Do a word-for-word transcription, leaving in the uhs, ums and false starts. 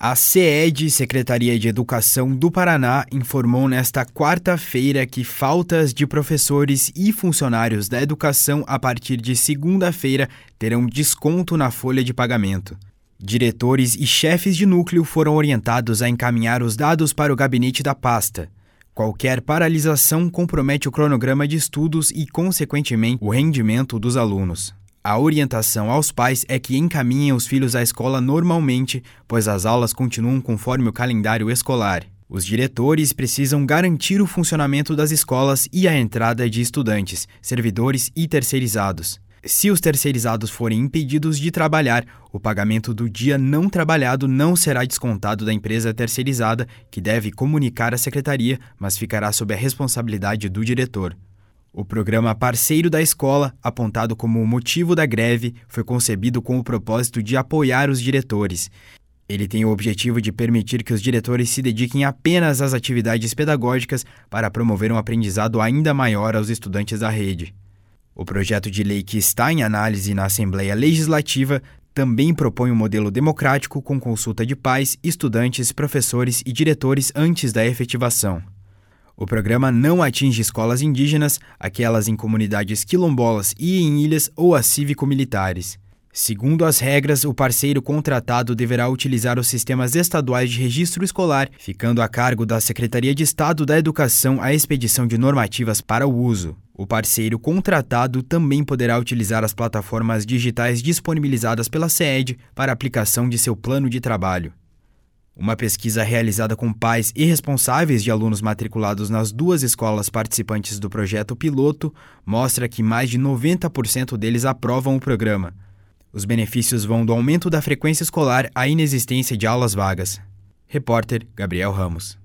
A SEED, Secretaria de Educação do Paraná, informou nesta quarta-feira que faltas de professores e funcionários da educação a partir de segunda-feira terão desconto na folha de pagamento. Diretores e chefes de núcleo foram orientados a encaminhar os dados para o gabinete da pasta. Qualquer paralisação compromete o cronograma de estudos e, consequentemente, o rendimento dos alunos. A orientação aos pais é que encaminhem os filhos à escola normalmente, pois as aulas continuam conforme o calendário escolar. Os diretores precisam garantir o funcionamento das escolas e a entrada de estudantes, servidores e terceirizados. Se os terceirizados forem impedidos de trabalhar, o pagamento do dia não trabalhado não será descontado da empresa terceirizada, que deve comunicar à secretaria, mas ficará sob a responsabilidade do diretor. O programa Parceiro da Escola, apontado como o motivo da greve, foi concebido com o propósito de apoiar os diretores. Ele tem o objetivo de permitir que os diretores se dediquem apenas às atividades pedagógicas para promover um aprendizado ainda maior aos estudantes da rede. O projeto de lei que está em análise na Assembleia Legislativa também propõe um modelo democrático com consulta de pais, estudantes, professores e diretores antes da efetivação. O programa não atinge escolas indígenas, aquelas em comunidades quilombolas e em ilhas ou as cívico-militares. Segundo as regras, o parceiro contratado deverá utilizar os sistemas estaduais de registro escolar, ficando a cargo da Secretaria de Estado da Educação a expedição de normativas para o uso. O parceiro contratado também poderá utilizar as plataformas digitais disponibilizadas pela SEED para aplicação de seu plano de trabalho. Uma pesquisa realizada com pais e responsáveis de alunos matriculados nas duas escolas participantes do projeto piloto mostra que mais de noventa por cento deles aprovam o programa. Os benefícios vão do aumento da frequência escolar à inexistência de aulas vagas. Repórter Gabriel Ramos.